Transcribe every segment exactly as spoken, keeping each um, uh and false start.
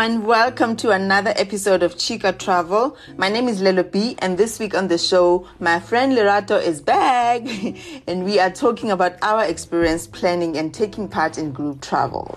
everyone, welcome to another episode of Chica Travel. My name is Lelo B, and this week on the show, my friend Lerato is back and we are talking about our experience planning and taking part in group travel.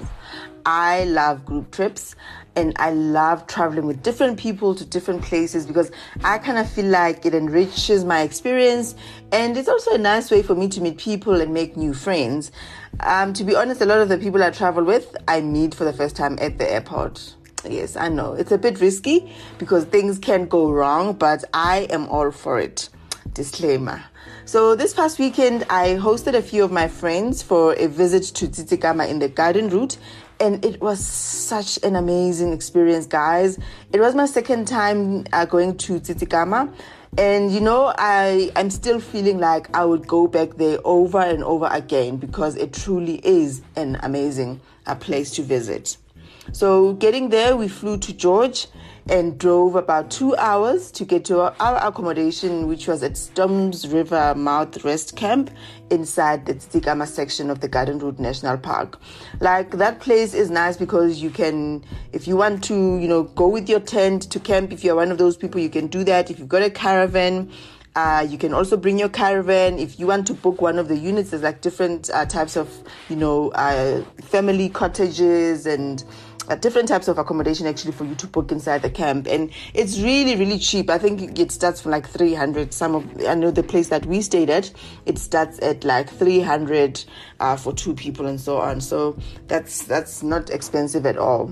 I love group trips and I love traveling with different people to different places because I kind of feel like it enriches my experience, and it's also a nice way for me to meet people and make new friends. Um, to be honest, a lot of the people I travel with, I meet for the first time at the airport. Yes, I know it's a bit risky because things can go wrong, but I am all for it. Disclaimer. So this past weekend, I hosted a few of my friends for a visit to Tsitsikamma in the garden route. And it was such an amazing experience, guys. It was my second time uh, going to Tsitsikamma. And, you know, I, I'm still feeling like I would go back there over and over again because it truly is an amazing uh, place to visit. So getting there, we flew to George and drove about two hours to get to our accommodation, which was at Storms River Mouth Rest Camp inside the Tsitsikamma section of the Garden Route National Park. Like, that place is nice because you can, if you want to, you know, go with your tent to camp, if you're one of those people, you can do that. If you've got a caravan, Uh, you can also bring your caravan. If you want to book one of the units, there's like different uh, types of, you know, uh, family cottages and uh, different types of accommodation actually for you to book inside the camp. And it's really, really cheap. I think it starts from like three hundred. Some of, I know the place that we stayed at, it starts at like three hundred uh, for two people and so on. So that's, that's not expensive at all.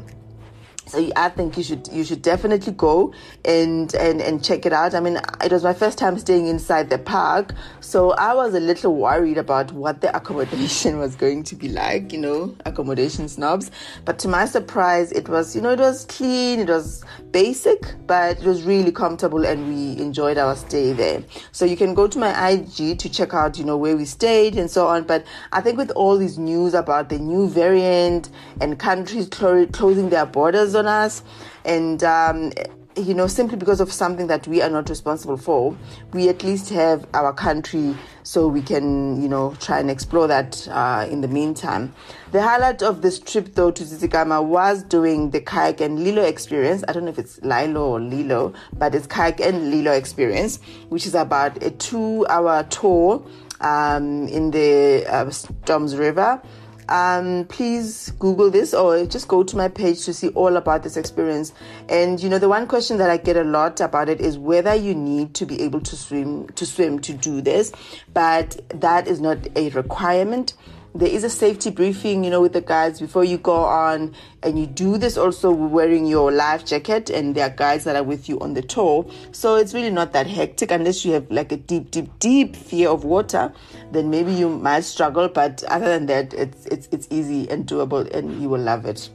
So I think you should you should definitely go and, and, and check it out. I mean, it was my first time staying inside the park, so I was a little worried about what the accommodation was going to be like, you know, accommodation snobs. But to my surprise, it was, you know, it was clean, it was basic, but it was really comfortable and we enjoyed our stay there. So you can go to my I G to check out, you know, where we stayed and so on. But I think with all these news about the new variant and countries clo- closing their borders on us, and um, you know, simply because of something that we are not responsible for, we at least have our country so we can, you know, try and explore that uh, in the meantime. The highlight of this trip, though, to Tsitsikamma was doing the kayak and Lilo experience. I don't know if it's Lilo or Lilo, but it's kayak and Lilo experience, which is about a two-hour tour um, in the uh, Storms River. Um, please Google this or just go to my page to see all about this experience. And, you know, the one question that I get a lot about it is whether you need to be able to swim, to swim to do this, but that is not a requirement. There is a safety briefing, you know, with the guides before you go on, and you do this also wearing your life jacket, and there are guides that are with you on the tour. So it's really not that hectic unless you have like a deep, deep, deep fear of water. Then maybe you might struggle, but other than that, it's it's it's easy and doable, and you will love it.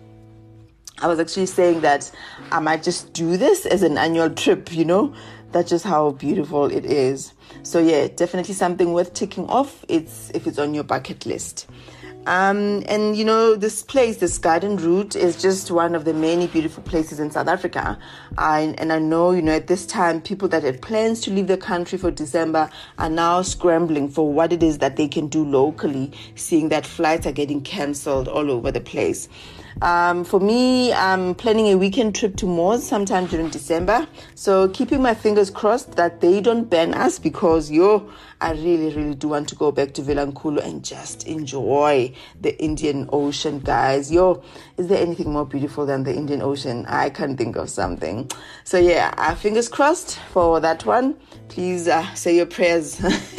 I was actually saying that I might just do this as an annual trip, you know. That's just how beautiful it is. So yeah, definitely something worth ticking off. It's if it's on your bucket list. Um, and you know, this place, this garden route, is just one of the many beautiful places in South Africa. I, and I know, you know, at this time, people that had plans to leave the country for December are now scrambling for what it is that they can do locally, seeing that flights are getting cancelled all over the place. Um, for me, I'm planning a weekend trip to Moors sometime during December. So keeping my fingers crossed that they don't ban us, because yo, I really, really do want to go back to Vilankulu and just enjoy the Indian Ocean, guys. Yo, is there anything more beautiful than the Indian Ocean? I can't think of something. So yeah, uh, fingers crossed for that one. Please uh, say your prayers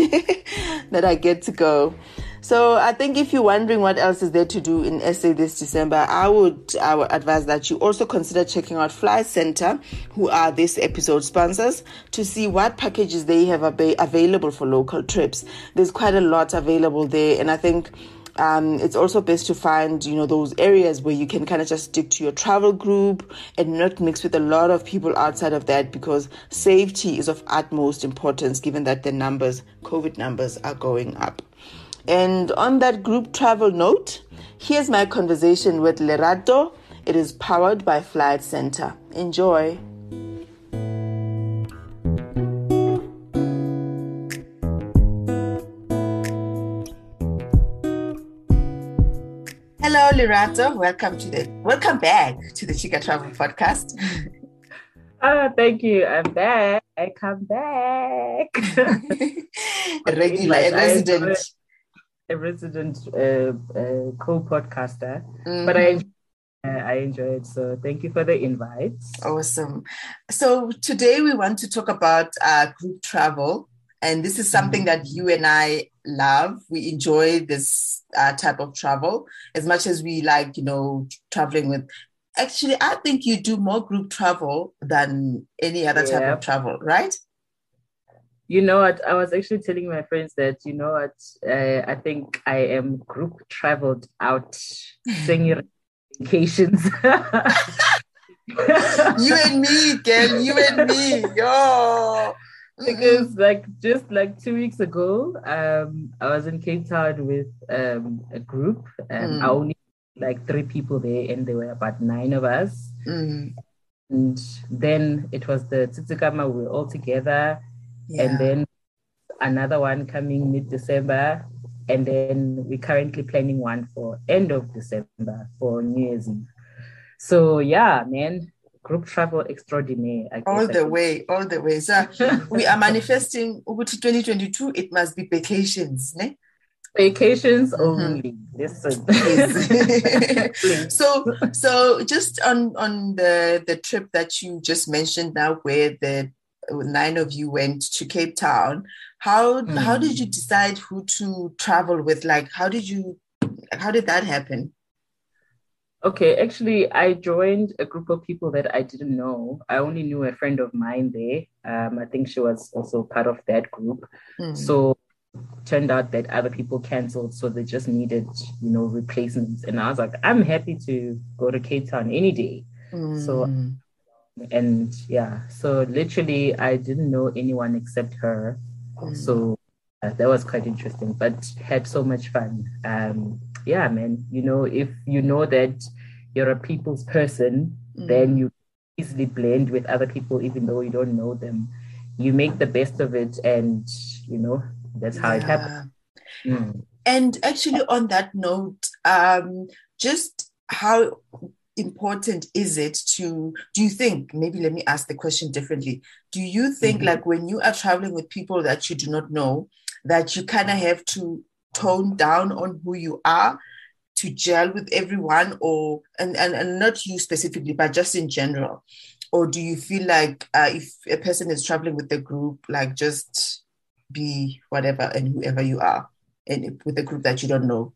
that I get to go. So I think if you're wondering what else is there to do in S A this December, I would I would advise that you also consider checking out Flight Center, who are this episode sponsors, to see what packages they have ab- available for local trips. There's quite a lot available there, and I think um, it's also best to find, you know, those areas where you can kind of just stick to your travel group and not mix with a lot of people outside of that, because safety is of utmost importance given that the numbers, COVID numbers, are going up. And on that group travel note, here's my conversation with Lerato. It is powered by Flight Center. Enjoy. Hello, Lerato, welcome to the welcome back to the Chika Travel Podcast. Oh, thank you. I'm back. I come back. a regular, a resident, a resident uh, uh, co-podcaster. Mm-hmm. But I, uh, I enjoy it. So thank you for the invite. Awesome. So today we want to talk about uh, group travel, and this is something mm-hmm. that you and I love. We enjoy this uh, type of travel as much as we like, you know, traveling with. Actually, I think you do more group travel than any other yeah. type of travel, right? You know what? I was actually telling my friends that, you know what, uh, I think I am group traveled out singing vacations. You and me, girl, you and me, yo. Because like just like two weeks ago, um, I was in Cape Town with um, a group. Um, mm. I only like three people there, and there were about nine of us. Mm. And then it was the Tsitsikamma, we were all together. Yeah. And then another one coming mid-December. And then we're currently planning one for end of December for New Year's Eve. So yeah, man, group travel extraordinaire. I all the way, all the way. So we are manifesting over to twenty twenty-two. It must be vacations, ne? Vacations only. Mm-hmm. Listen. so, so just on on the the trip that you just mentioned now, where the nine of you went to Cape Town, how mm. how did you decide who to travel with? Like, how did you, how did that happen? Okay, actually, I joined a group of people that I didn't know. I only knew a friend of mine there. Um, I think she was also part of that group. Mm. So turned out that other people canceled, so they just needed, you know, replacements. And I was like, I'm happy to go to Cape Town any day. Mm. So, and yeah, so literally I didn't know anyone except her. Mm. So uh, that was quite interesting, but had so much fun. Um, yeah, man, you know, if you know that you're a people's person, mm. then you easily blend with other people, even though you don't know them. You make the best of it, and, you know, that's how yeah. it happened. Mm. And actually, on that note, um, just how important is it to, do you think, maybe let me ask the question differently. Do you think mm-hmm. like when you are traveling with people that you do not know, that you kind of have to tone down on who you are to gel with everyone, or, and, and, and not you specifically, but just in general? Or do you feel like uh, if a person is traveling with the group, like just be whatever and whoever you are, and with a group that you don't know?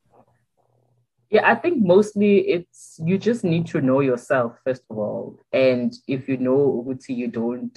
Yeah, I think mostly it's, you just need to know yourself, first of all. And if you know Uguti, you don't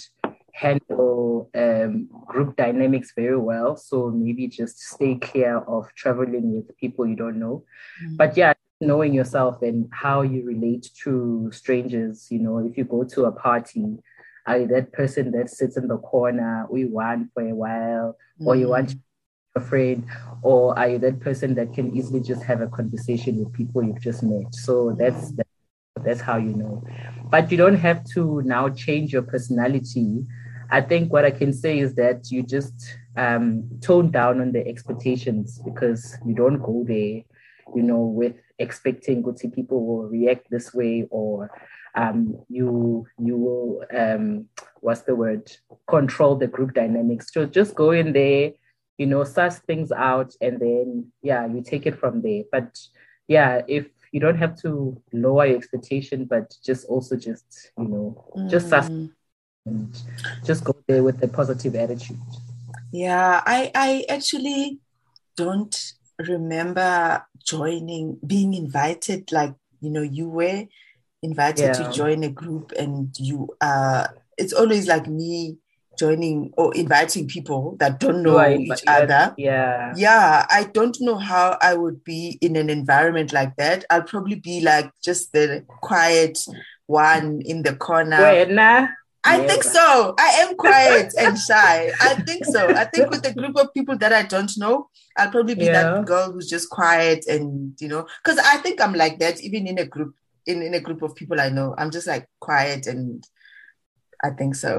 handle um, group dynamics very well, so maybe just stay clear of traveling with people you don't know. Mm-hmm. But yeah, knowing yourself and how you relate to strangers, you know, if you go to a party, are you that person that sits in the corner, we want for a while, mm-hmm. or you want a friend, or are you that person that can easily just have a conversation with people you've just met? So that's that, that's how you know. But you don't have to now change your personality. I think what I can say is that you just um, tone down on the expectations, because you don't go there, you know, with expecting good people will react this way, or um, you you will um, what's the word? Control the group dynamics. So just go in there, you know, suss things out, and then, yeah, you take it from there. But yeah, if you don't have to lower your expectation, but just also just, you know, mm. just suss and just go there with a positive attitude. Yeah, I, I actually don't remember joining, being invited, like, you know, you were invited yeah. to join a group, and you, uh, it's always like me joining or inviting people that don't know inv- each other. Yeah. Yeah. I don't know how I would be in an environment like that. I'll probably be like just the quiet one in the corner. Wait, nah. I Never. think so. I am quiet and shy. I think so. I think with a group of people that I don't know, I'll probably be yeah. that girl who's just quiet, and, you know, because I think I'm like that even in a group, in, in a group of people I know. I'm just like quiet, and I think so.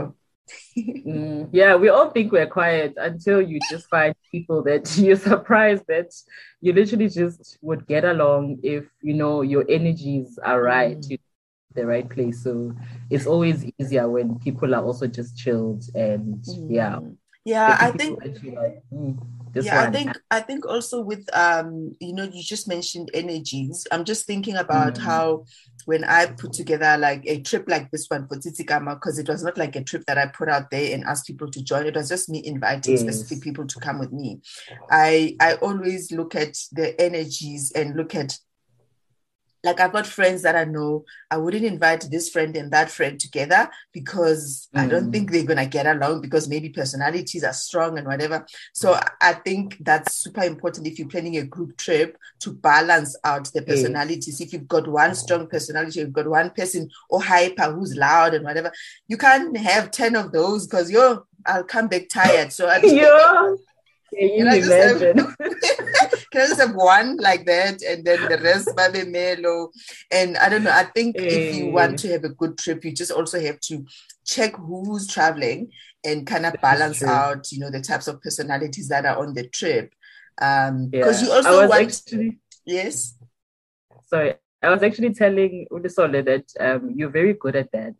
Mm, yeah, we all think we're quiet until you just find people that you're surprised that you literally just would get along if you know your energies are right, Mm. you the right place. So it's always easier when people are also just chilled and yeah, Mm. Yeah, the I people think that you like, mm, this Yeah, I one. think I think also with um, you know, you just mentioned energies. I'm just thinking about Mm, how when I put together like a trip like this one for Tsitsikamma, because it was not like a trip that I put out there and asked people to join. It was just me inviting specific yes. people to come with me. I I always look at the energies and look at, like, I've got friends that I know I wouldn't invite this friend and that friend together because I don't Mm, think they're gonna get along because maybe personalities are strong and whatever. So I think that's super important if you're planning a group trip to balance out the yes. personalities. If you've got one strong personality, you've got one person or hyper who's loud and whatever, you can't have ten of those because you're I'll come back tired. So I Yeah, can can you I just have imagine? can I just have one like that and then the rest by the mellow? And I don't know. I think if you want Eh, to have a good trip, you just also have to check who's traveling and kind of that is balance true. out, you know, the types of personalities that are on the trip. Um, because you Yeah, I also was want, actually yes. sorry. I was actually telling Udisole that um, you're very good at that,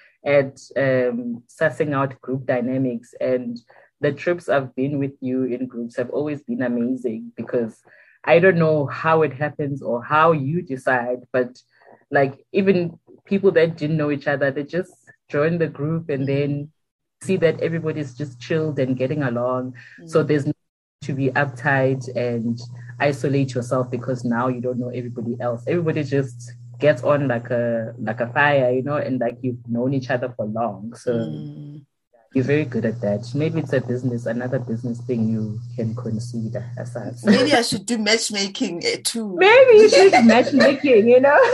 at um, sussing out group dynamics. And the trips I've been with you in groups have always been amazing because I don't know how it happens or how you decide, but like even people that didn't know each other, they just join the group and Mm, then see that everybody's just chilled and getting along. So mm. there's no to be uptight and isolate yourself because now you don't know everybody else. Everybody just gets on like a like a fire, you know, and like you've known each other for long. So Mm. you're very good at that. Maybe it's a business, another business thing you can consider as such. Maybe I should do matchmaking uh, too. Maybe you should matchmaking, you know?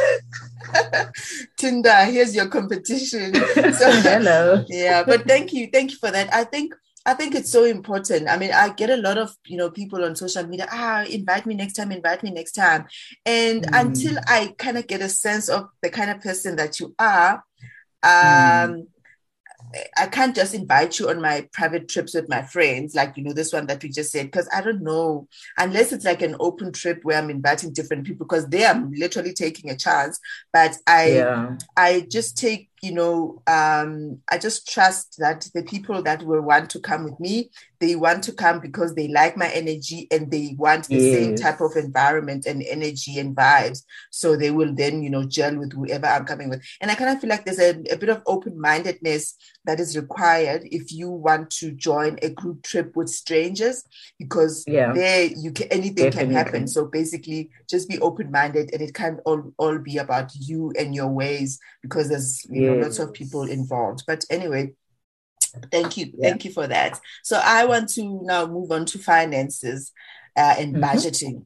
Tinder, here's your competition. So Hello. yeah, but thank you, thank you for that. I think I think it's so important. I mean, I get a lot of, you know, people on social media, ah, invite me next time, invite me next time. And until Mm, I kind of get a sense of the kind of person that you are, mm, um, I can't just invite you on my private trips with my friends, like, you know, this one that we just said, because I don't know, unless it's like an open trip where I'm inviting different people, because they are literally taking a chance. But I, yeah. I just take, you know, um, I just trust that the people that will want to come with me, they want to come because they like my energy and they want the same type of Yes. environment and energy and vibes. So they will then, you know, gel with whoever I'm coming with. And I kind of feel like there's a, a bit of open mindedness that is required if you want to join a group trip with strangers, because Yeah, there you can anything can happen. definitely. So basically just be open-minded and it can't all, all be about you and your ways, because there's, you know, lots of people Yes. involved. But anyway, thank you Yeah. thank you for that. So I want to now move on to finances uh, and Mm-hmm. budgeting.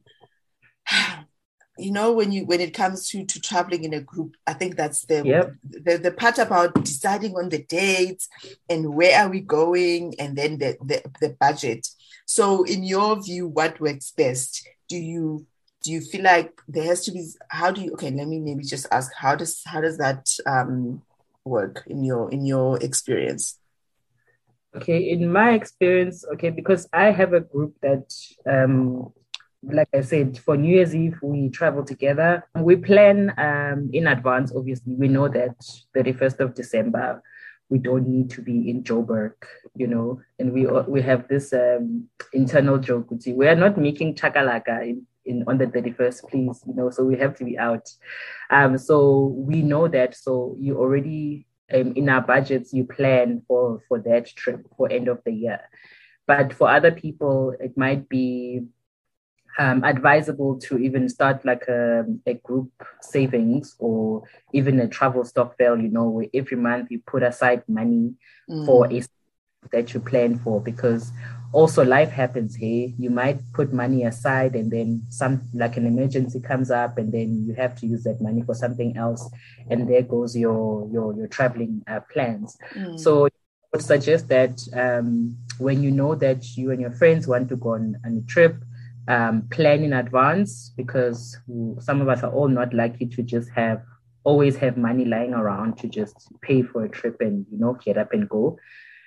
You know, when you when it comes to to traveling in a group, I think that's the Yep. the, the part about deciding on the dates and where are we going, and then the, the the budget. So in your view, what works best? Do you do you feel like there has to be, how do you, okay, let me maybe just ask, how does how does that um work in your in your experience? Okay, in my experience, okay, because I have a group that, um, like I said, for New Year's Eve, we travel together. We plan um, in advance, obviously. We know that thirty-first of December, we don't need to be in Joburg, you know, and we we have this um, internal joke, which we are not making chakalaka in, in on the thirty-first, please, you know, so we have to be out. Um, so we know that. So you already um, in our budgets, you plan for for that trip for end of the year. But for other people, it might be um, advisable to even start like a, a group savings or even a travel stock fail, you know, where every month you put aside money for Mm, a that you plan for, because also life happens here. You might put money aside and then some like an emergency comes up and then you have to use that money for something else, and there goes your your your traveling uh, plans. mm, So I would suggest that um, when you know that you and your friends want to go on, on a trip, um, plan in advance, because some of us are all not likely to just have always have money lying around to just pay for a trip and you know get up and go.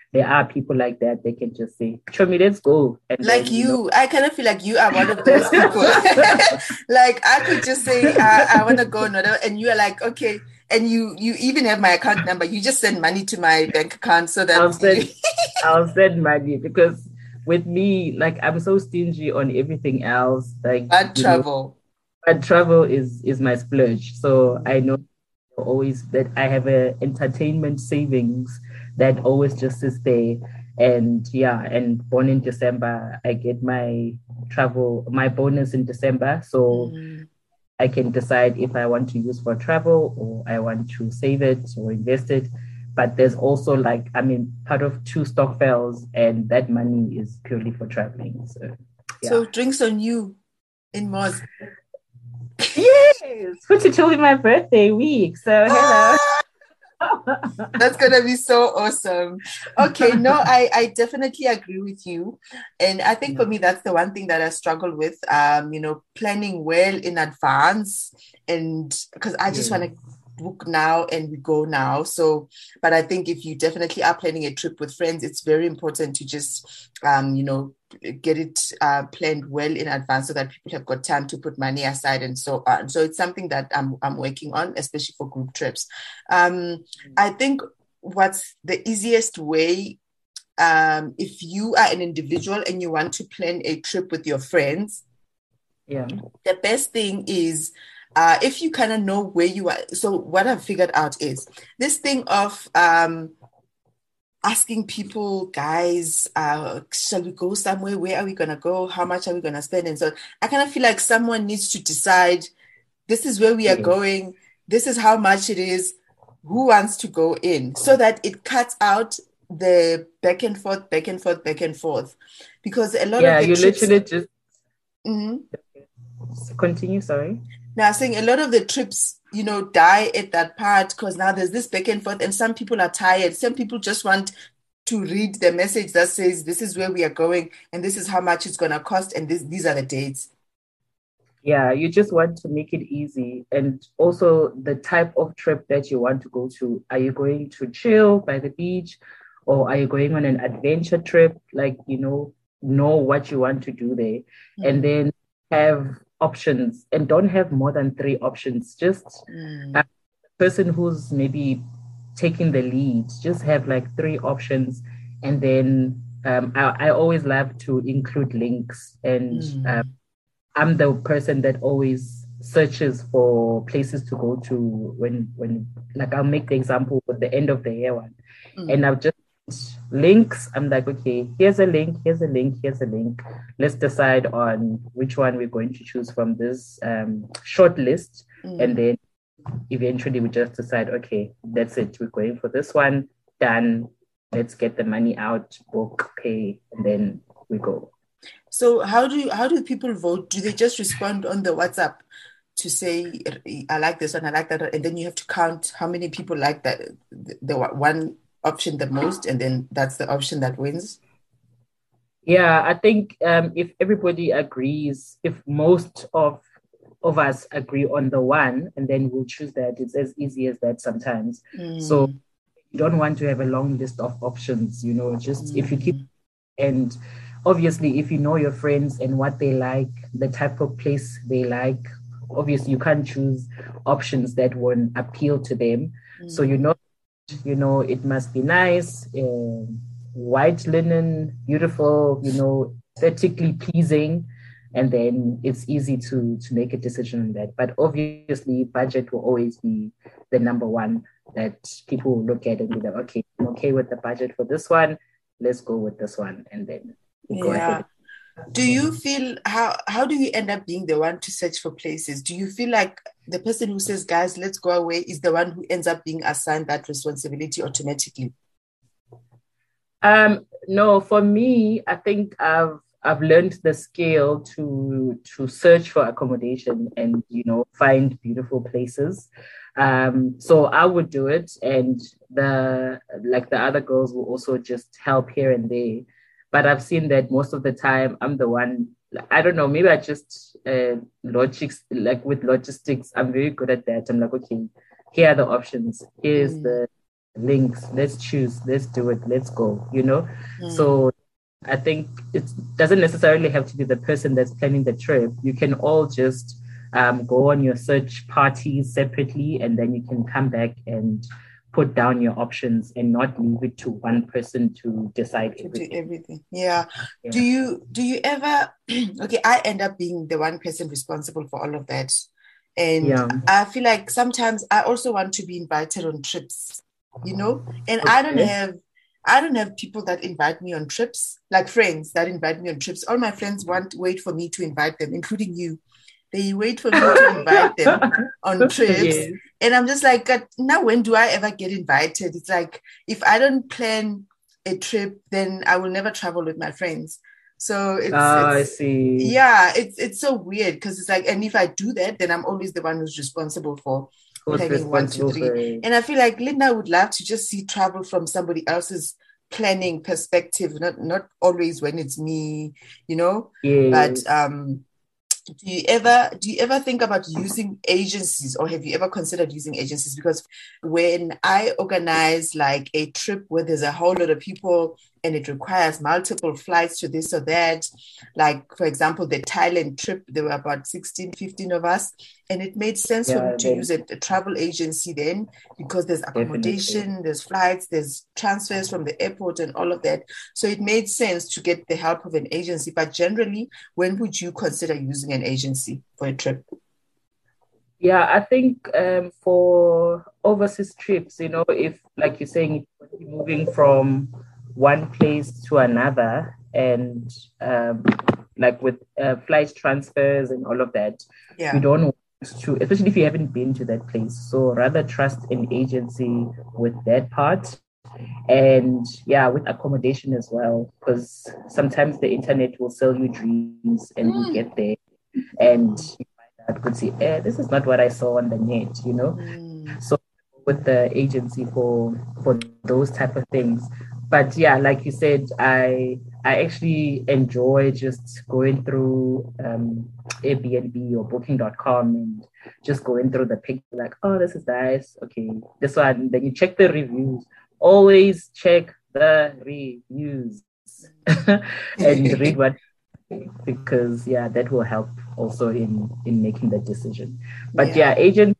there are people like that. They can just say, Chomi, let's go. And like then, you, you know. I kind of feel like you are one of those people. Like I could just say, I, I want to go, and you are like, okay. And you you even have my account number. You just send money to my bank account so that I'll send, I'll send money, because with me, like I'm so stingy on everything else. Like bad you travel. know, but travel is is my splurge. So I know always that I have a entertainment savings that always just to stay. And yeah, and born in December, I get my travel, my bonus in December. So Mm. I can decide if I want to use for travel or I want to save it or invest it. But there's also like, I mean, part of two stokvels, and that money is purely for traveling. So yeah. So drinks on you in Moz. Yes, which is only my birthday week. So hello. That's gonna be so awesome. Okay, no, I, I definitely agree with you. And I think for me that's the one thing that I struggle with. Um, you know, planning well in advance, and because I just Yeah. want to book now and we go now. So, but I think if you definitely are planning a trip with friends, it's very important to just um, you know, get it uh, planned well in advance so that people have got time to put money aside and so on. So it's something that I'm I'm working on, especially for group trips. Um, I think what's the easiest way, um, if you are an individual and you want to plan a trip with your friends, yeah, the best thing is uh, if you kind of know where you are. So what I've figured out is this thing of um, asking people, guys, uh, shall we go somewhere? Where are we going to go? How much are we going to spend? And so I kind of feel like someone needs to decide, this is where we are yeah. going. This is how much it is. Who wants to go in? So that it cuts out the back and forth, back and forth, back and forth. Because a lot yeah, of the you trips... literally just mm-hmm. Continue, sorry. Now, saying a lot of the trips, you know, die at that part because now there's this back and forth, and some people are tired. Some people just want to read the message that says, this is where we are going, and this is how much it's going to cost, and this, these are the dates. Yeah, you just want to make it easy. And also the type of trip that you want to go to. Are you going to chill by the beach, or are you going on an adventure trip? Like, you know, know what you want to do there. Mm. And then have options, and don't have more than three options. Just mm. a person who's maybe taking the lead, just have like three options. And then um, I, I always love to include links, and mm. um, I'm the person that always searches for places to go to when, when like I'll make the example with the end of the year one. Mm. And I've just links. I'm like, okay, here's a link, here's a link, here's a link. Let's decide on which one we're going to choose from this um, short list. Mm. And then eventually we just decide, okay, that's it. We're going for this one. Done. Let's get the money out, book, pay, and then we go. So how do you, how do people vote? Do they just respond on the WhatsApp to say, I like this one, I like that, and then you have to count how many people like that, the, the one option the most, and then that's the option that wins? Yeah, I think um, if everybody agrees, if most of of us agree on the one, and then we'll choose that. It's as easy as that sometimes. Mm. So you don't want to have a long list of options, you know, just mm. if you keep, and obviously, if you know your friends and what they like, the type of place they like, obviously you can't choose options that won't appeal to them. Mm. So you know, you know, it must be nice, uh, white linen, beautiful, you know, aesthetically pleasing, and then it's easy to to make a decision on that. But obviously, budget will always be the number one that people will look at and be like, okay, I'm okay with the budget for this one. Let's go with this one, and then. Go yeah. ahead. Do you feel, how how do you end up being the one to search for places? Do you feel like the person who says, guys, let's go away, is the one who ends up being assigned that responsibility automatically? Um, no, for me, I think I've I've learned the skill to to search for accommodation and, you know, find beautiful places. Um, so I would do it, and the like the other girls will also just help here and there. But I've seen that most of the time I'm the one, I don't know, maybe I just, uh, logics, like with logistics, I'm very good at that. I'm like, okay, here are the options. Here's mm. the links, let's choose, let's do it, let's go, you know? Mm. So I think it doesn't necessarily have to be the person that's planning the trip. You can all just um, go on your search parties separately, and then you can come back and put down your options and not leave it to one person to decide to everything. do everything. Yeah. Yeah. Do you do you ever okay, I end up being the one person responsible for all of that. And Yeah. I feel like sometimes I also want to be invited on trips, you know? And Okay. I don't have I don't have people that invite me on trips, like friends that invite me on trips. All my friends want wait for me to invite them, including you. They wait for me to invite them on trips. Yes. And I'm just like, now when do I ever get invited? It's like, if I don't plan a trip, then I will never travel with my friends. So it's, oh, it's I see. Yeah, it's it's so weird because it's like, and if I do that, then I'm always the one who's responsible for Who's planning one, two, three. And I feel like Linda would love to just see travel from somebody else's planning perspective, not not always when it's me, you know. Yes. But um do you ever do you ever think about using agencies, or have you ever considered using agencies? Because when I organize like a trip where there's a whole lot of people and it requires multiple flights to this or that, like for example the Thailand trip, there were about sixteen, fifteen of us, and it made sense yeah, for me to then, use a, a travel agency then, because there's accommodation, definitely. There's flights, there's transfers from the airport and all of that. So it made sense to get the help of an agency. But generally, when would you consider using an agency for a trip? Yeah, I think um, for overseas trips, you know, if like you're saying, if you're moving from one place to another, and um, like with uh, flight transfers and all of that, yeah. you don't want to, especially if you haven't been to that place. So rather trust an agency with that part. And yeah, with accommodation as well, because sometimes the internet will sell you dreams and mm. you get there and you find out, could see, eh, this is not what I saw on the net, you know? Mm. So with the agency for for those type of things. But yeah, like you said, I I actually enjoy just going through um, Airbnb or booking dot com and just going through the picture, like, oh, this is nice. Okay, this one. Then you check the reviews. Always check the reviews and read what, because yeah, that will help also in in making the decision. But yeah, yeah agent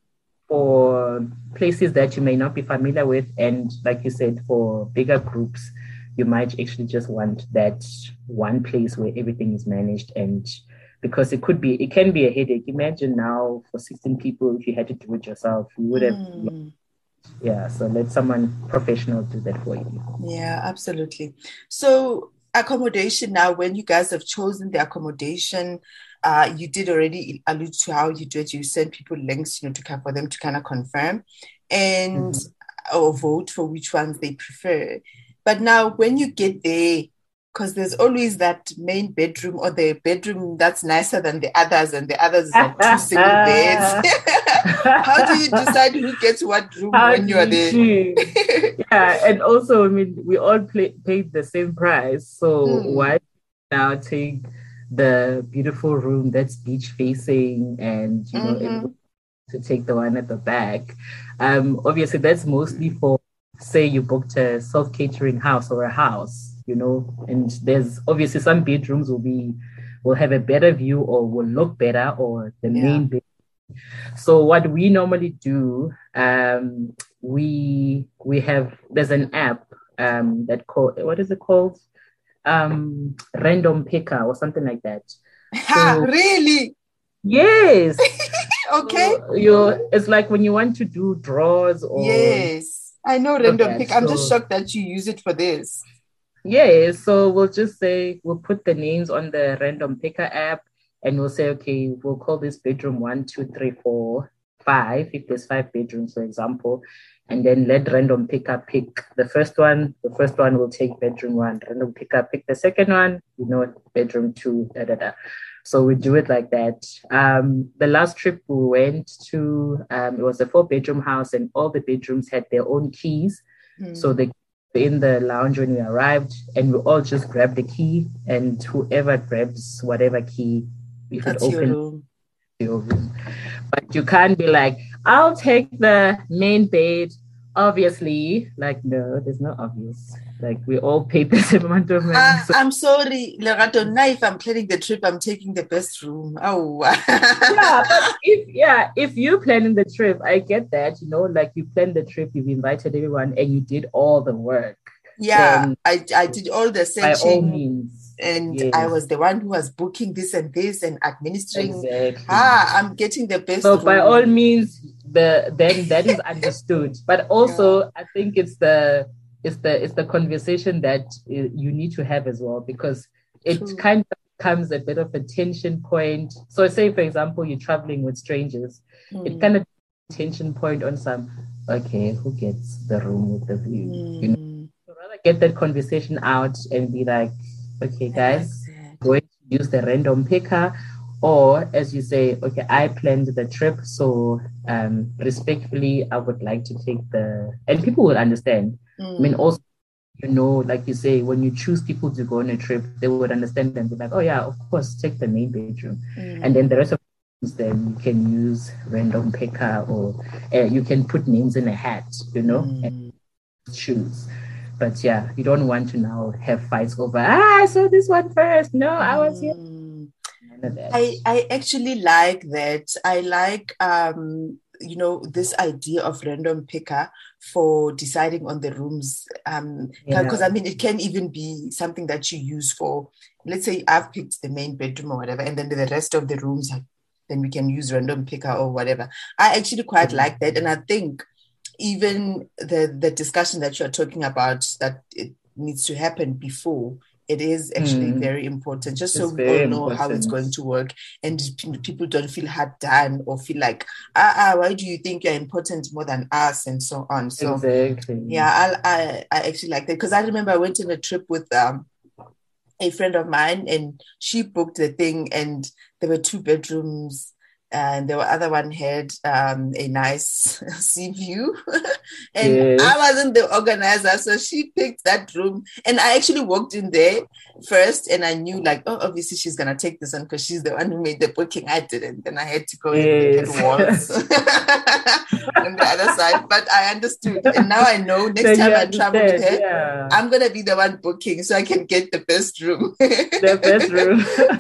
for places that you may not be familiar with, and like you said, for bigger groups, you might actually just want that one place where everything is managed. And because it could be, it can be a headache. Imagine now for sixteen people, if you had to do it yourself, you would have. Mm. Yeah, so let someone professional do that for you. Yeah, absolutely. So accommodation now, when you guys have chosen the accommodation, uh, you did already allude to how you do it. You send people links, you know, to for them to kind of confirm and mm-hmm. or vote for which ones they prefer. But now when you get there, because there's always that main bedroom or the bedroom that's nicer than the others, and the others are two single beds. How do you decide who gets what room How when you are there? Yeah, and also, I mean, we all play, paid the same price. So mm. why now take the beautiful room that's beach facing and, you know, mm-hmm. to take the one at the back? Um, obviously, that's mostly for, say, you booked a self-catering house or a house. You know, and there's obviously some bedrooms will be will have a better view or will look better, or the yeah. main bed. So what we normally do, um, we we have there's an app um that called what is it called, um, Random Picker or something like that. Ha, so, really? Yes. Okay. So you're it's like when you want to do draws or yes, I know Random Picker. I'm so, just shocked that you use it for this. Yeah, so we'll just say, we'll put the names on the Random Picker app, and we'll say, okay, we'll call this bedroom one, two, three, four, five, if there's five bedrooms, for example, and then let Random Picker pick the first one. The first one will take bedroom one. Random Picker pick the second one, you know, bedroom two, da, da, da. So we do it like that. Um, the last trip we went to, um, it was a four-bedroom house, and all the bedrooms had their own keys. Mm. So the in the lounge when we arrived, and we all just grabbed the key, and whoever grabs whatever key, you should open your room. your room. But you can't be like, I'll take the main bed, Obviously, like, no, there's no obvious. Like, we all pay the same amount of money. Uh, So. I'm sorry, Lerato. Now, if I'm planning the trip, I'm taking the best room. Oh, Yeah, but if yeah, if you planning the trip, I get that, you know, like you planned the trip, you've invited everyone and you did all the work. yeah, Then I I did all the by all searching, means, and I yes, was the one who was booking this and this and administering. exactly. Ah, I'm getting the best So by all room. means, the then that is understood. But also, Yeah, I think it's the it's the it's the conversation that uh, you need to have as well, because it true. kind of becomes a bit of a tension point. So say for example, you're traveling with strangers, it kind Mm, of tension point on some. Okay, who gets the room with the view? You know, mm, so rather get that conversation out and be like, okay, I like guys, that. going to use the random picker. Or as you say, okay, I planned the trip, so um, respectfully, I would like to take the, and people will understand. I mean, Mm, also, you know, like you say, when you choose people to go on a trip, they would understand and be like, oh yeah, of course, take the main bedroom, and then the mm, rest of the rooms, then you can use random picker, or uh, you can put names in a hat, you know, and mm, choose. But yeah, you don't want to now have fights over, ah, I saw this one first. No, I was here. mm. None of that. I I actually like that. I like um you know this idea of random picker for deciding on the rooms. Um, because Yeah. I mean it can even be something that you use for, let's say I've picked the main bedroom or whatever, and then the rest of the rooms then we can use random picker or whatever. I actually quite like that, and I think even the the discussion that you're talking about, that it needs to happen before, it is actually Mm, very important, just so it's we all very know how it's important. going to work, and people don't feel hard done or feel like, ah, ah why do you think you're important more than us, and so on. So Exactly. yeah, I I, I actually like that, because I remember I went on a trip with um a friend of mine, and she booked the thing, and there were two bedrooms, and the other one had um, a nice sea view. And I Yes. wasn't the organizer, so she picked that room, and I actually walked in there first, and I knew like, oh, obviously she's gonna take this one because she's the one who made the booking. I didn't, and I had to go and look at Yes. walls on the other side, but I understood, and now I know next Then you time I travel with understand. her, Yeah. I'm gonna be the one booking so I can get the best room. The best room.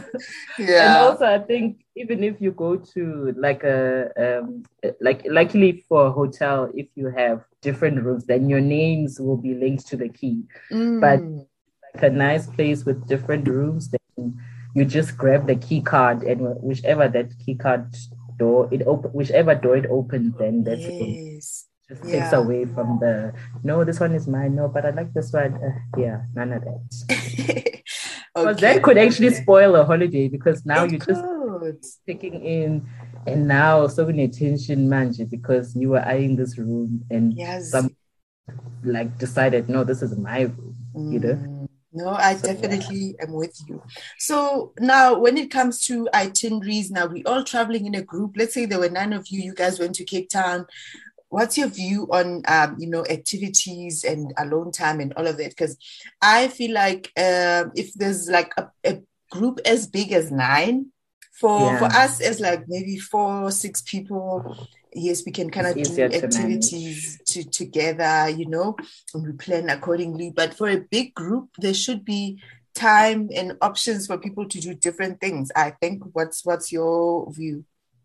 And Yeah. also, I think even if you go to like a um like luckily for a hotel, if you have different rooms, then your names will be linked to the key. But Mm. like a nice place with different rooms, then you just grab the key card, and whichever that key card door it open, whichever door it opens, then that's it. Yes. Just takes Yeah. away from the no, this one is mine. No, but I like this one. Uh, yeah, none of that. Because that Okay. could actually spoil a holiday, because now It you're just could. taking in, and now so many attention manager because you were eyeing this room and Yes. some like decided no, this is my room, you know. Mm. No, I So yeah. definitely am with you. So now, when it comes to itineraries, now we all traveling in a group. Let's say there were nine of you. You guys went to Cape Town. What's your view on um, you know activities and alone time and all of that? Because I feel like um, if there's like a, a group as big as nine, for for Yeah, us as like maybe four six people, yes, we can kind it's of do easier to manage. activities to together, you know, and we plan accordingly. But for a big group, there should be time and options for people to do different things. I think. What's what's your view?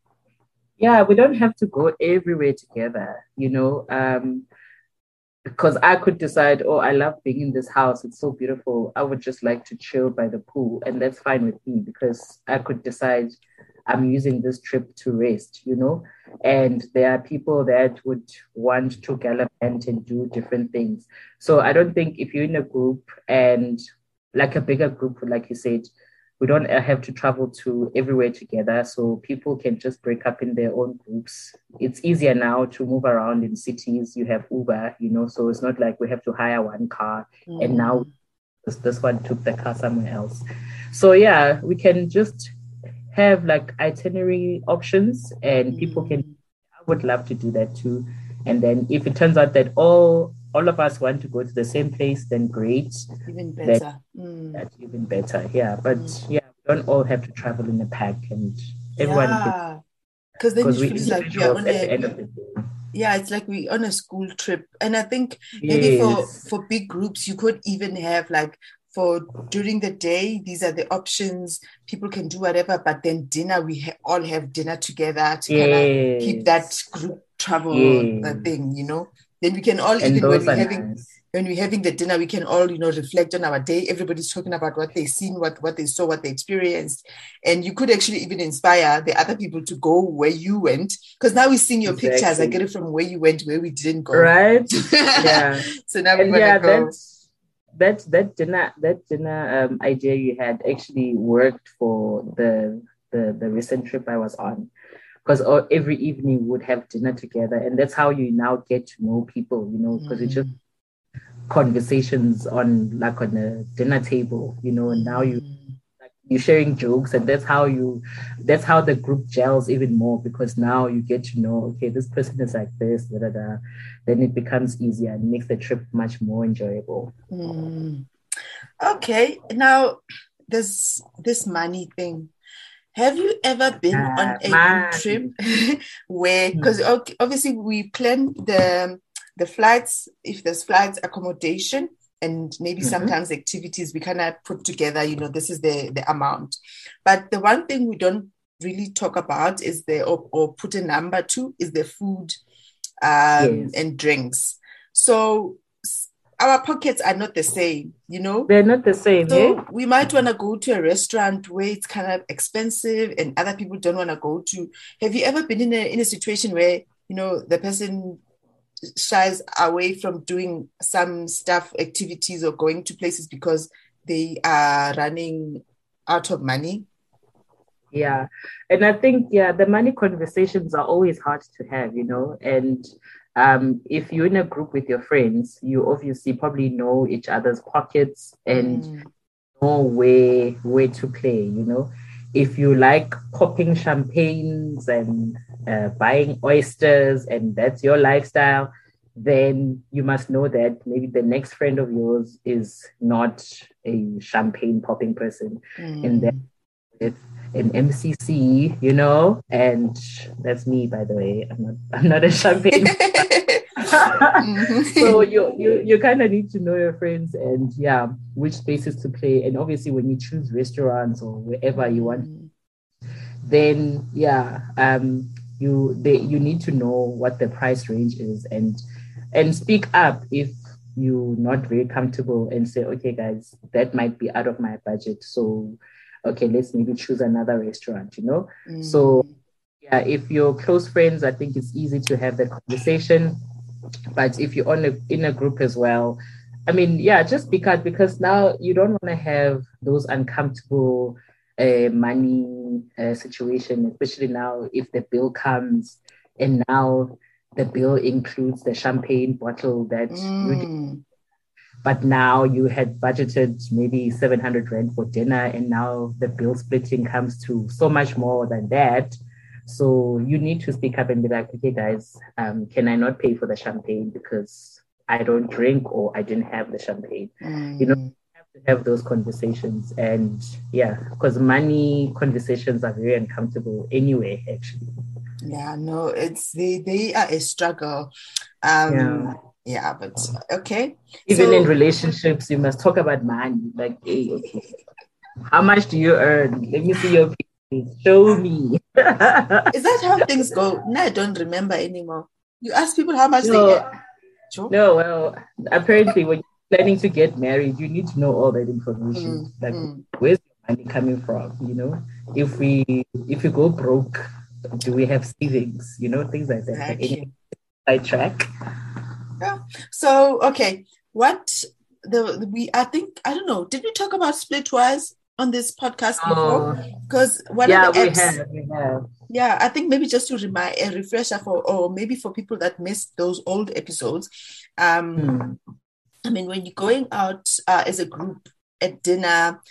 Yeah, we don't have to go everywhere together, you know. Um, because I could decide, oh, I love being in this house. It's so beautiful. I would just like to chill by the pool. And that's fine with me, because I could decide I'm using this trip to rest, you know? And there are people that would want to gallivant and do different things. So I don't think if you're in a group, and like a bigger group, like you said, we don't have to travel to everywhere together. So people can just break up in their own groups. It's easier now to move around in cities. You have Uber, you know, so it's not like we have to hire one car and now Mm, this, this one took the car somewhere else. So yeah, we can just have like itinerary options, and people can, mm. I would love to do that too. And then if it turns out that all all of us want to go to the same place, then great. Even Then better. Mm, that's even better. Yeah. But mm. yeah, we don't all have to travel in a pack, and everyone can, Yeah, because then because it we're feels like we are individuals on at the a end of the day. Yeah, it's like we on a school trip. And I think maybe for Yes. for big groups, you could even have like for during the day, these are the options. People can do whatever, but then dinner, we ha- all have dinner together to kind of keep that Yes. group travel uh, Yes. thing, you know. Then we can all, And even when those we're are having nice. when we're having the dinner, we can all, you know, reflect on our day. Everybody's talking about what they've seen, what what they saw, what they experienced. And you could actually even inspire the other people to go where you went. Because now we're seeing your pictures. I get Exactly. it from where you went, where we didn't go. Right? Yeah. So now we And want to yeah, go. that's that that dinner that dinner um idea you had actually worked for the the the recent trip I was on. Because every evening we would have dinner together, and that's how you now get to know people, you know, because it's just Mm, conversations on like on a dinner table, you know, and now you mm. you're sharing jokes, and that's how you that's how the group gels even more, because now you get to know, okay, this person is like this, da, da, da. Then it becomes easier and makes the trip much more enjoyable. Mm. Okay, now there's this money thing. Have you ever been on Uh, a group trip man. where, because obviously we plan the the flights, if there's flights, accommodation, and maybe Mm-hmm. sometimes activities, we kind of put together, you know, this is the the amount. But the one thing we don't really talk about is the or, or put a number to is the food um, Yes, and drinks. So our pockets are not the same, you know. they're not the same, hey? So we might want to go to a restaurant where it's kind of expensive and other people don't want to go to. Have you ever been in a in a situation where, you know, the person shies away from doing some stuff, activities or going to places because they are running out of money? Yeah. And I think, yeah, the money conversations are always hard to have, you know. And um, if you're in a group with your friends, you obviously probably know each other's pockets and Mm, know where where to play, you know. If you like popping champagnes and uh, buying oysters and that's your lifestyle, then you must know that maybe the next friend of yours is not a champagne popping person. And mm. with an M C C, you know, and that's me, by the way. I'm not, I'm not a champagne. So Mhm. you you you kind of need to know your friends and yeah, which spaces to play. And obviously, when you choose restaurants or wherever you want, Mm, then yeah, um, you they you need to know what the price range is and and speak up if you're not very comfortable and say, okay, guys, that might be out of my budget. So, okay, let's maybe choose another restaurant, you know? So, mm, yeah, if you're close friends, I think it's easy to have that conversation. But if you're on a, in a group as well, I mean, yeah, just because because now you don't want to have those uncomfortable uh, money uh, situation, especially now if the bill comes and now the bill includes the champagne bottle that you did, mm. but now you had budgeted maybe seven hundred rand for dinner and now the bill splitting comes to so much more than that. So you need to speak up and be like, okay, guys, um, can I not pay for the champagne because I don't drink or I didn't have the champagne? You know, Mm. you have to have those conversations. And yeah, because money conversations are very uncomfortable anyway, actually. Yeah, no, it's they they are a struggle. Yeah. Um, yeah, but okay. Even in So relationships, you must talk about money. Like, hey, okay, how much do you earn? Let me see your pay. Show me. is that how things go? No, I don't remember anymore. You ask people how much they earn. No, Sure. no. Well, apparently, when you're planning to get married, you need to know all that information. Mm, Like, mm. where's your money coming from? You know, if we if you go broke, do we have savings? You know, things like that. But anyway, Exactly. I track. Yeah. So okay, what the we I think I don't know. Did we talk about Splitwise on this podcast before? Oh, Because one of the yeah, we apps. have, we have. Yeah, I think maybe just to remind a refresher for, or maybe for people that missed those old episodes. Um, Hmm. I mean, when you're going out uh, as a group at dinner,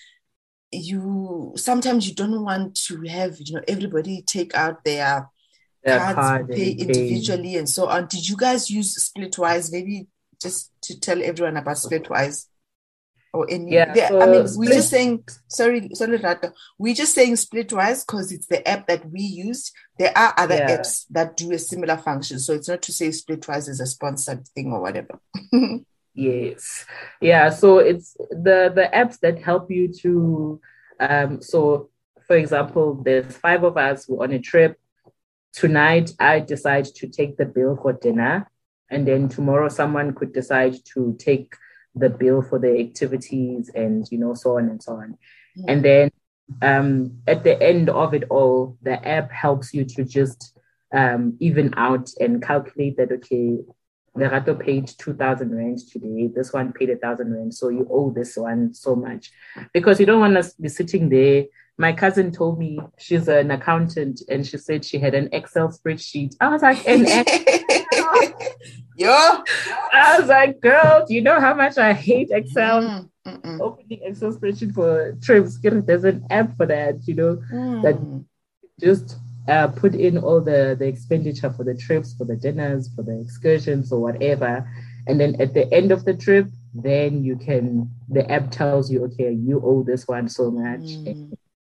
you sometimes you don't want to have, you know, everybody take out their The cards, card pay and pay. individually and so on. Did you guys use Splitwise? Maybe just to tell everyone about Splitwise. or any. Yeah, There, I so mean, we're just split. saying. Sorry, sorry, Rata. We're just saying Splitwise because it's the app that we used. There are other Yeah. apps that do a similar function, so it's not to say Splitwise is a sponsored thing or whatever. Yes. Yeah. So it's the the apps that help you to um so for example, there's five of us, we're on a trip. Tonight I decide to take the bill for dinner, and then tomorrow someone could decide to take the bill for the activities and you know so on and so on. Mm. And then um at the end of it all, the app helps you to just um even out and calculate that okay, Lerato paid two thousand rand today. This one paid one thousand rand. So you owe this one so much. Because you don't want to be sitting there. My cousin told me she's an accountant and she said she had an Excel spreadsheet. I was like, an Excel? Yo. I was like, girl, do you know how much I hate Excel? Mm, Opening Excel spreadsheet for trips. There's an app for that, you know, mm. that just Uh, put in all the, the expenditure for the trips, for the dinners, for the excursions or whatever. And then at the end of the trip, then you can, the app tells you, okay, you owe this one so much. Mm.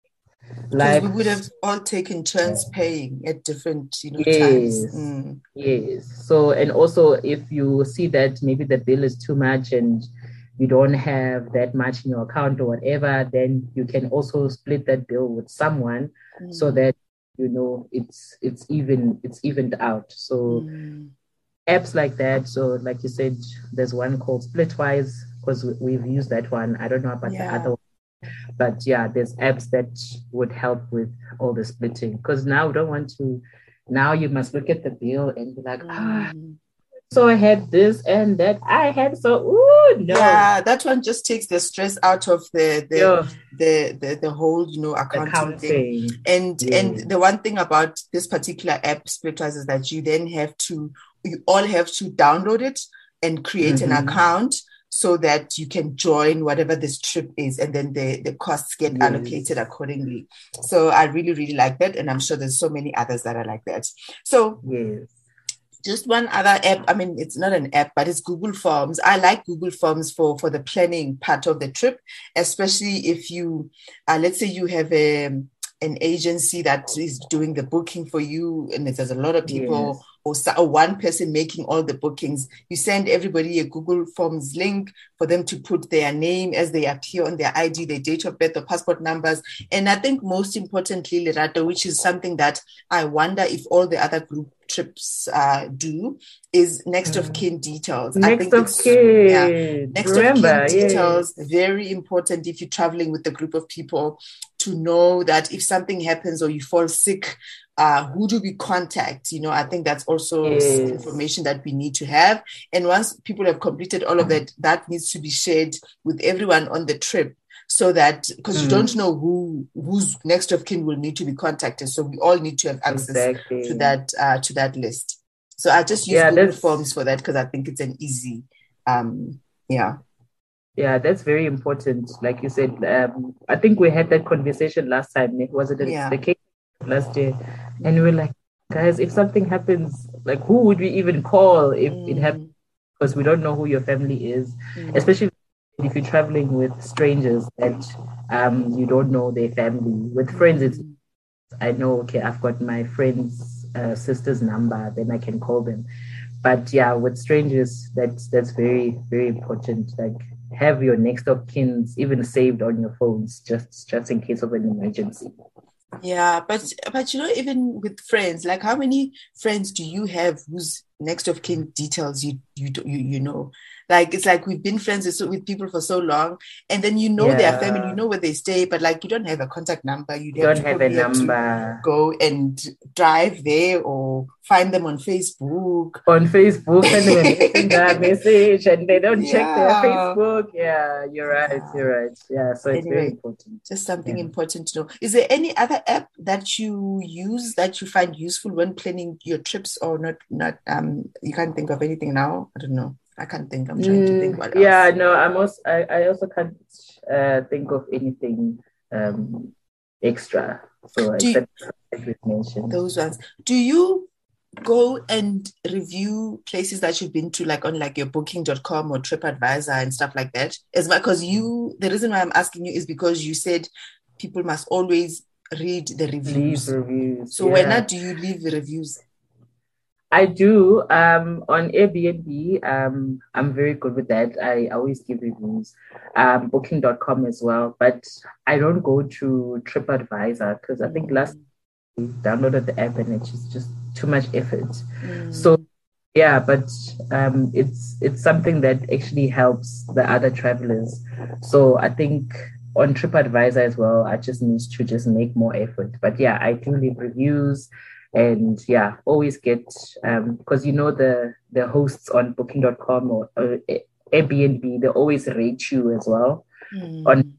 Like, we would have all taken turns paying at different, you know, yes, times. Mm. Yes. So, and also if you see that maybe the bill is too much and you don't have that much in your account or whatever, then you can also split that bill with someone mm. so that you know it's it's even it's evened out. So mm. apps like that, so like you said, there's one called Splitwise because we've used that one. I don't know about yeah. the other one, but yeah, there's apps that would help with all the splitting, because now we don't want to now you must look at the bill and be like mm. ah so I had this and that. I had so ooh no. Yeah, that one just takes the stress out of the the yeah. the, the the whole you know accounting, accounting. thing. And yeah. and the one thing about this particular app, Splitwise, is that you then have to you all have to download it and create mm-hmm. an account so that you can join whatever this trip is, and then the the costs get yes. allocated accordingly. So I really really like that, and I'm sure there's so many others that are like that. So yes. Just one other app. I mean, it's not an app, but it's Google Forms. I like Google Forms for, for the planning part of the trip, especially if you, uh, let's say you have a, an agency that is doing the booking for you, and there's a lot of people yes. or, or one person making all the bookings. You send everybody a Google Forms link for them to put their name as they appear on their I D, their date of birth, or passport numbers. And I think most importantly, Lerato, which is something that I wonder if all the other group trips uh, do, is next of kin details. Next I think of kin. Yeah, next Remember, of kin details, yes. very important if you're traveling with a group of people, to know that if something happens or you fall sick, uh, who do we contact? You know, I think that's also yes. information that we need to have. And once people have completed all of that, that needs to be shared with everyone on the trip. So that, because mm. you don't know who who's next of kin will need to be contacted, so we all need to have access exactly. to that uh, to that list. So I just use yeah, Google Forms for that because I think it's an easy, um, yeah. Yeah, that's very important. Like you said, um, I think we had that conversation last time. It was it yeah. the case last year, and we were like, guys, if something happens, like who would we even call if mm. it happens? Because we don't know who your family is, mm. especially if you're traveling with strangers that um you don't know their family. With friends, it's I know, okay, I've got my friend's uh, sister's number, then I can call them. But yeah, with strangers, that's that's very, very important. Like have your next of kins even saved on your phones, just just in case of an emergency. Yeah, but but you know, even with friends, like how many friends do you have whose next of kin details you you you, you know? Like, it's like we've been friends with, with people for so long, and then you know yeah. their family, you know where they stay, but like you don't have a contact number. You don't have, have a number. Have to go and drive there or find them on Facebook. On Facebook, send them a message, and they don't yeah. check their Facebook. Yeah, you're right. You're right. Yeah, so it's anyway, very important. Just something yeah. important to know. Is there any other app that you use that you find useful when planning your trips, or not? Not um, you can't think of anything now. I don't know. I can't think. I'm trying to think what else. Yeah, no, I'm also, I, I also can't uh, think of anything um, extra. So do except you, as we mentioned. Those ones. Do you go and review places that you've been to, like on like your booking dot com or TripAdvisor and stuff like that? As much because you, the reason why I'm asking you is because you said people must always read the reviews. Leave reviews. So yeah. why not do you leave the reviews? I do. Um, on Airbnb, um, I'm very good with that. I always give reviews. Um, booking dot com as well. But I don't go to TripAdvisor because I think Mm. last we downloaded the app and it's just too much effort. Mm. So yeah, but um, it's it's something that actually helps the other travelers. So I think on TripAdvisor as well, I just need to just make more effort. But yeah, I do leave reviews. And yeah, always get um because you know the the hosts on booking dot com or uh, Airbnb, they always rate you as well Mm. on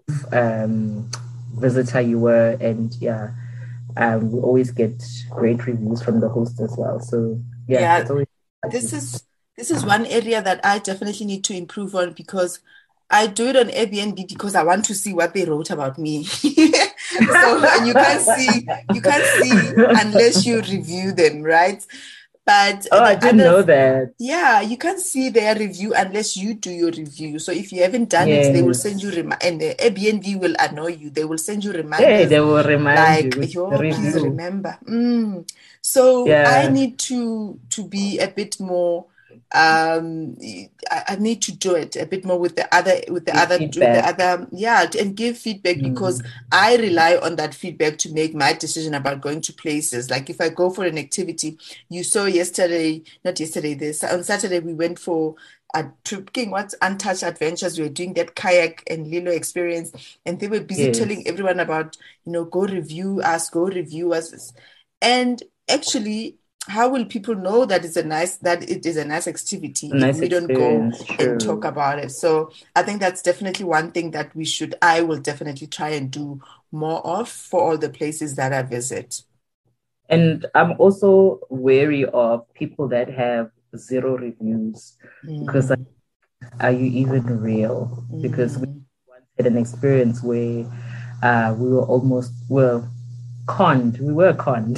um visitor you were, and yeah, um we always get great reviews from the host as well. So yeah, Yeah, it's always this is this is one area that I definitely need to improve on because I do it on Airbnb because I want to see what they wrote about me. So and you can't see you can't see unless you review them, right? But oh, I the didn't know others, that. yeah, you can't see their review unless you do your review. So if you haven't done it, they will send you Yes. rem- and the Airbnb will annoy you. They will send you Hey, reminders they will remind you like, with the yo, please review. remember. Mm. So I Yeah, need to to be a bit more. Um, I, I need to do it a bit more with the other, with the give other, with the feedback. other, yeah, and give feedback because Mm. I rely on that feedback to make my decision about going to places. Like if I go for an activity, you saw yesterday, not yesterday, this on Saturday we went for a trip, what's Untouched Adventures. We were doing that kayak and Lilo experience, and they were busy telling Yes, everyone about, you know, go review us, go review us. And actually, how will people know that it's a nice that it is a nice activity if nice we don't go experience. and talk True. about it? So I think that's definitely one thing that we should, I will definitely try and do more of for all the places that I visit. And I'm also wary of people that have zero reviews because like, Mm, are you even real? Because we mm, once had an experience where uh, we were almost, well, conned. We were conned.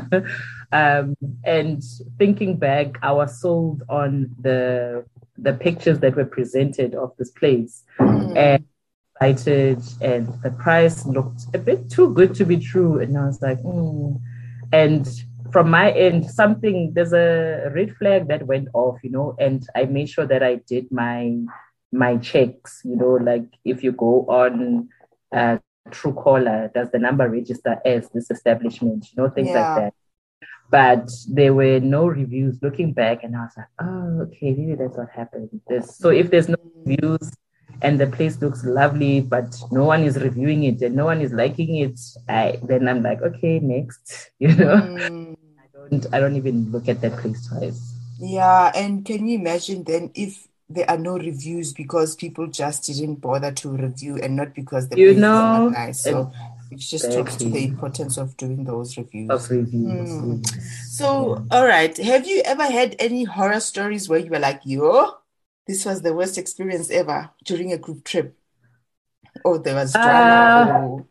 um, and thinking back, I was sold on the the pictures that were presented of this place and mm. excited, and the price looked a bit too good to be true. And I was like, hmm. And from my end, something, there's a red flag that went off, you know, and I made sure that I did my my checks, you know, like if you go on uh, Truecaller, does the number register as this establishment, you know, things like Yeah. that. But there were no reviews looking back, and I was like, oh, okay, maybe that's what happened. There's, so if there's no Mm, reviews and the place looks lovely, but no one is reviewing it and no one is liking it, I, then I'm like, okay, next, you know. mm. I don't, I don't even look at that place twice. Yeah, and can you imagine then if there are no reviews because people just didn't bother to review and not because the You places are not know, nice. So it just talks to the exactly, importance of doing those of reviews. reviews. Hmm. Yes. Yeah. So, all right. Have you ever had any horror stories where you were like, yo, this was the worst experience ever during a group trip, or there was drama, Uh, or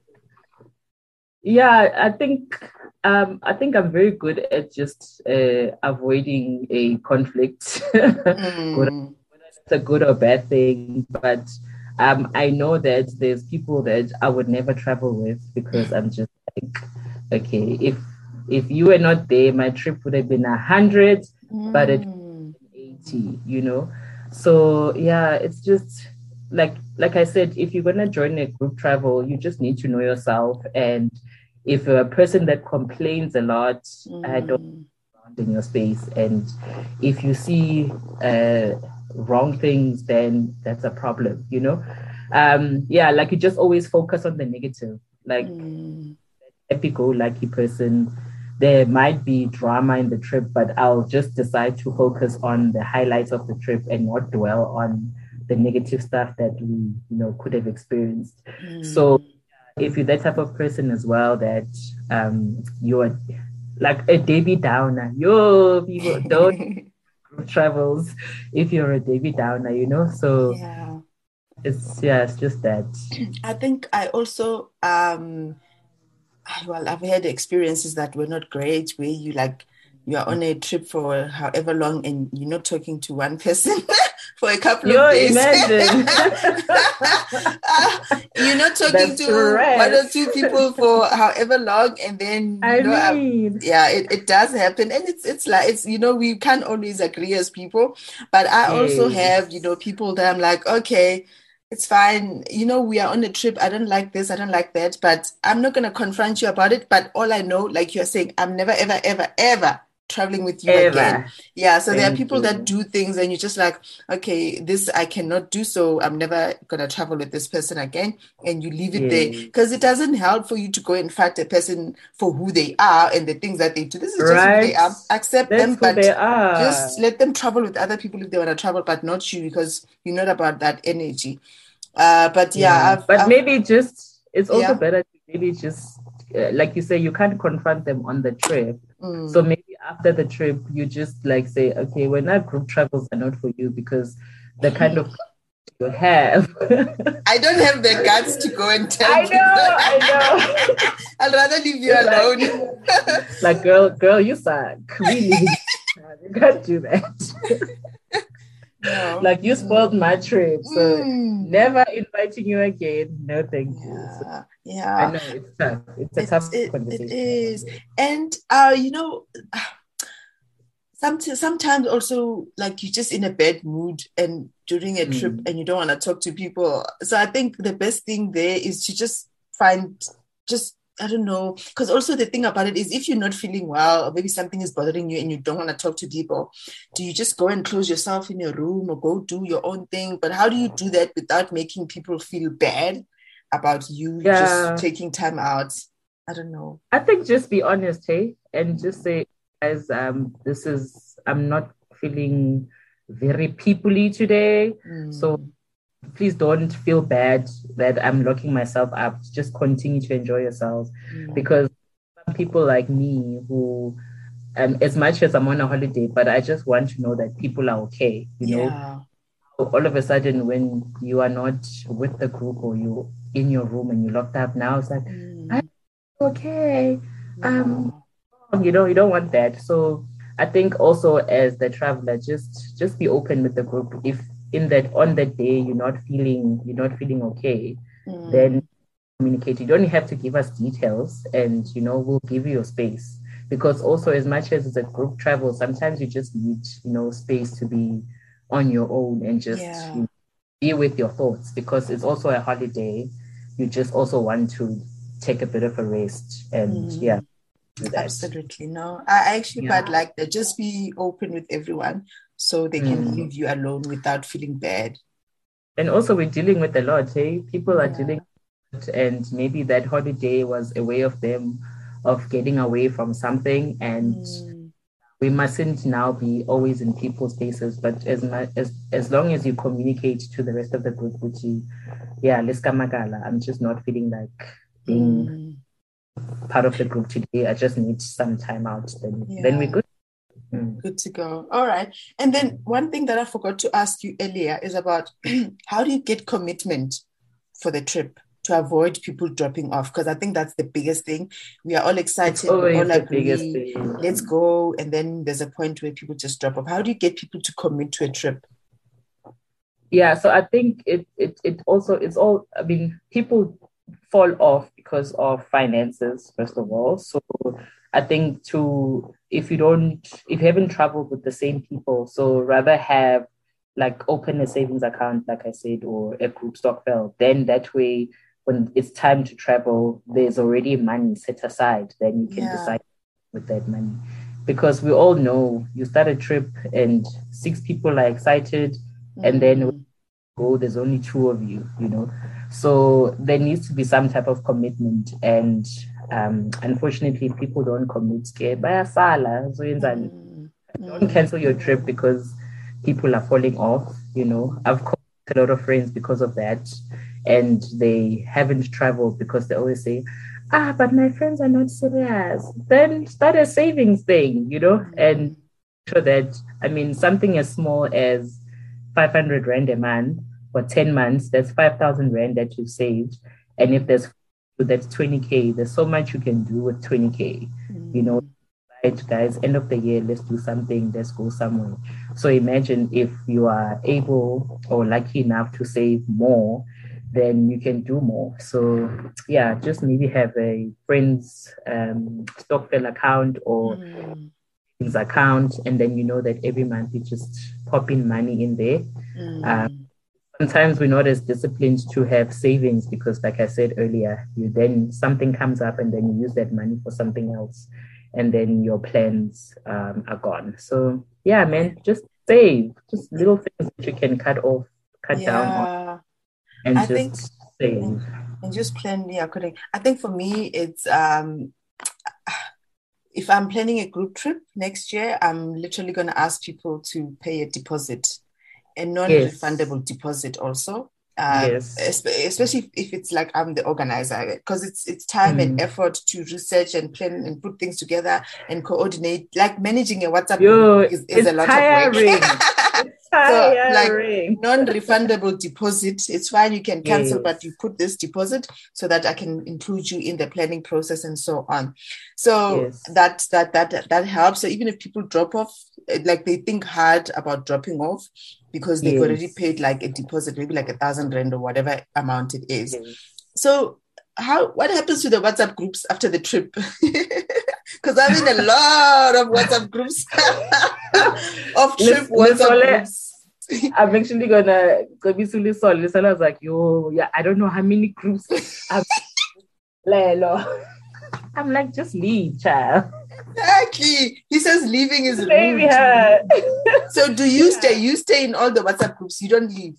Yeah, I think um, I think I'm very good at just uh, avoiding a conflict, whether mm, it's a good or bad thing. But um, I know that there's people that I would never travel with because I'm just like, okay, if if you were not there, my trip would have been a hundred, but it mm, eighty, you know? So yeah, it's just like like I said, if you're gonna join a group travel, you just need to know yourself. And if you're a person that complains a lot, I don't mm, want in your space. And if you see uh wrong things, then that's a problem, you know? Um, yeah, like you just always focus on the negative. Like mm, happy-go-lucky person. There might be drama in the trip, but I'll just decide to focus on the highlights of the trip and not dwell on the negative stuff that we, you know, could have experienced. So mm. if you're that type of person as well, that um you're like a Debbie Downer, yo, people don't group travels if you're a Debbie Downer, you know. So Yeah. it's yeah, it's just that. I think I also um well, I've had experiences that were not great where you like you are on a trip for however long and you're not talking to one person for a couple You of days. imagine. uh, you're not talking That's to stress. one or two people for however long, and then you I know, uh, mean, yeah, it, it does happen, and it's it's like it's you know we can't always agree as people, but I also have yes. you know people that I'm like, okay, it's fine. You know, we are on a trip. I don't like this. I don't like that. But I'm not going to confront you about it. But all I know, like you're saying, I'm never, ever, ever, ever traveling with you again. Ever. Yeah. So there are Thank people that you. do things and you're just like, okay, this I cannot do. So I'm never going to travel with this person again. And you leave it there Yes. because it doesn't help for you to go and fight a person for who they are and the things that they do. This is just who they Right? are. Accept That's them, who they but are. just let them travel with other people if they want to travel, but not you because you're not about that energy. Uh, but yeah, Yeah. I've, But I've, maybe just, it's also yeah, better to maybe just, uh, like you say, you can't confront them on the trip. So mm. maybe after the trip, you just like say, okay, when our group travels are not for you because the kind of you have. I don't have the guts to go and tell I people. know, I know. I'd rather leave you It's alone. like, like girl, girl, you suck. Really, you can't do that. No. Like you spoiled my trip, so Mm. never inviting you again. No, thank you. So Yeah, I yeah. know it's tough. It's a It, tough it, it conversation. is. And, uh, you know, some, sometimes also like you're just in a bad mood and during a trip Mm. and you don't want to talk to people. So I think the best thing there is to just find just I don't know, because also the thing about it is if you're not feeling well or maybe something is bothering you and you don't want to talk to people, do you just go and close yourself in your room or go do your own thing? But how do you do that without making people feel bad about you just Yeah, taking time out? I don't know. I think just be honest, hey, and just say, guys, um, this is I'm not feeling very peoply today, so Mm, please don't feel bad that I'm locking myself up. Just continue to enjoy yourselves mm, because some people like me who, um, as much as I'm on a holiday, but I just want to know that people are okay. You know, yeah. all of a sudden when you are not with the group or you in your room and you're locked up, now it's like, I'm Mm, okay. Um, yeah. you know, you don't want that. So I think also as the traveler, just just be open with the group. If in that on that day you're not feeling you're not feeling okay, then Mm, communicate. You don't have to give us details, and you know we'll give you your space. Because also, as much as it's a group travel, sometimes you just need you know space to be on your own and just you yeah. know, be with your thoughts. Because it's also a holiday, you just also want to take a bit of a rest and yeah, Mm. do that. Absolutely. No, I I actually Yeah. quite like that. Just be open with everyone so they can Mm. leave you alone without feeling bad. And also, we're dealing with a lot. Hey, people are dealing Yeah. with it, and maybe that holiday was a way of them of getting away from something, and Mm, we mustn't now be always in people's faces. But as much as as long as you communicate to the rest of the group, which is, yeah, let's kamagala. I'm just not feeling like being mm, part of the group today. I just need some time out. Then then we're yeah. good. Mm. Good to go. All right. And then one thing that I forgot to ask you earlier is about how do you get commitment for the trip to avoid people dropping off? Because I think that's the biggest thing. We are all It's excited, we always all the biggest agree, let's thing. go. And then there's a point where people just drop off. How do you get people to commit to a trip? Yeah, so I think it it it also it's all I mean people fall off because of finances first of all. So I think to if you don't if you haven't traveled with the same people, so rather have like open a savings account, like I said, or a group stockpile. Then that way, when it's time to travel, there's already money set aside. Then you can Yeah. decide with that money, because we all know you start a trip and six people are excited, and then Mm, go, there's only two of you, you know. So there needs to be some type of commitment. And um, unfortunately, people don't commit. Ke bayasala, so yenzani. mm, Don't mm, cancel your trip because people are falling off, you know. I've called a lot of friends because of that, and they haven't traveled because they always say, ah, but my friends are not serious. Then start a savings thing, you know, and mm, sure that, I mean, something as small as five hundred rand a month for ten months, that's five thousand rand that you've saved. And if mm, there's that's twenty K, there's so much you can do with twenty K, you know, mm. right, guys, end of the year, let's do something, let's go somewhere. So imagine if you are able or lucky enough to save more, then you can do more. So yeah, just maybe have a friend's um, Stockfell account or Mm. his account, and then you know that every month you just pop in money in there. Mm. Um, sometimes we're not as disciplined to have savings because, like I said earlier, you then something comes up and then you use that money for something else, and then your plans um, are gone. So yeah, man, just save, just little things that you can cut off, cut Yeah. down on, and I just think save. and, and just plan. Yeah, correct. I think for me, it's um, if I'm planning a group trip next year, I'm literally going to ask people to pay a deposit, a non-refundable yes. deposit also. Uh, yes. Especially if it's like I'm the organizer, because it's it's time mm. and effort to research and plan and put things together and coordinate. Like managing a WhatsApp Yo, group is, is a lot tiring. of work. So, like non-refundable deposit, it's fine. You can cancel, yes. but you put this deposit so that I can include you in the planning process and so on. So yes. that that that that helps. So even if people drop off, like they think hard about dropping off because they've yes. already paid like a deposit, maybe like a thousand rand or whatever amount it is. Yes. So how what happens to the WhatsApp groups after the trip? Because I'm in a lot of WhatsApp groups. of trip WhatsApp groups. I'm actually gonna go be silly solid. So I was like, yo, yeah, I don't know how many groups I'm I'm like, just leave, child. Exactly. He says leaving is rude. So do you yeah. stay? You stay in all the WhatsApp groups. You don't leave.